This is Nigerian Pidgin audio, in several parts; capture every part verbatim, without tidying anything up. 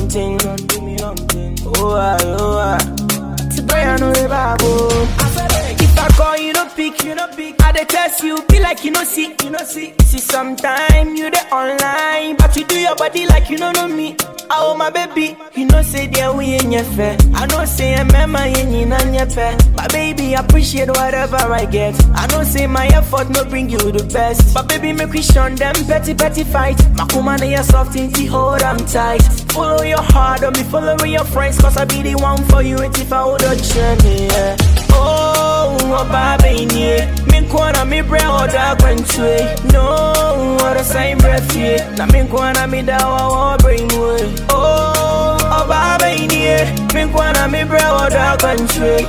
long thing, do me long thing. Oh ah, oh ah. Today I know the Bible. If I call you no pick, you no pick. I dey test you, be like you no see, you no see. See sometime you dey online, but you do your body like you no know me. Oh my baby, you know say there we in your fair. I know say I'm mama in your fair. But baby, appreciate whatever I get. I know say my effort no bring you the best. But baby, make we shun them petty petty fight. My woman and your soft inty hold them tight. Follow your heart, don't be following your friends. Cause I be the one for you, it's if I hold a journey, yeah. Oh, oh baby, me kwana me bre oda kwentwe. No, what a same breath, yeah. Na me kwana me dawa wa brain way. Oh, oh baby, me kwana me bre oda kwentwe.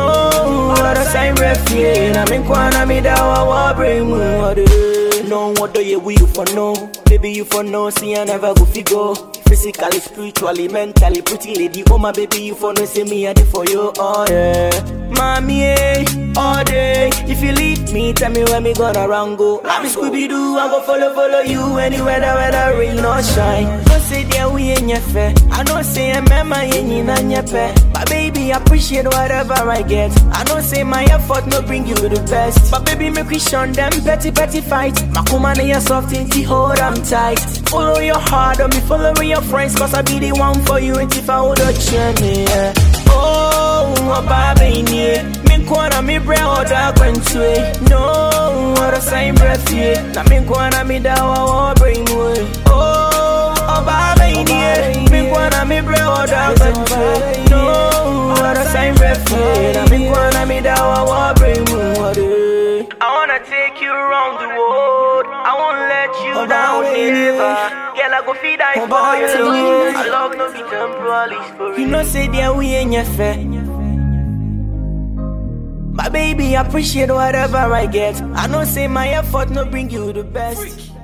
No, what a same breath, yeah. Na me kwana me dawa wa brain way. No, what do you we for no? Baby, you for no, see I never go figure. Physically, spiritually, mentally, pretty lady. Oh my baby, you for no, see me I did for you, oh yeah. Mommy, eh, all day. If you leave me, tell me when me gonna run go. I'm Scooby-Doo, I go follow, follow you anywhere, whether rain or shine. Don't say there we in your fair. I know say I'm mama in your pair. But baby, appreciate whatever I get. I know say my effort no bring you the best. But baby, make we shun them petty petty fight. My woman and your soft inty hold them tight. Follow your heart, don't be following your friends. Cause I be the one for you, it's if I hold a journey, yeah. Oh, oh baby, me kwana me bre oda kwentwe. No, what a same breath, yeah. Na me kwana me dawa wa brain way. Oh, oh baby, me kwana me bre oda kwentwe. No, what a same breath, yeah. Na me kwana me dawa wa brain way. I wanna take you around the world. I won't let you oh, down never. Girl, I go feed I oh, for you. I love no be temporary for you. You know say there we in your fair. My baby, appreciate whatever I get. I know say my effort no bring you the best.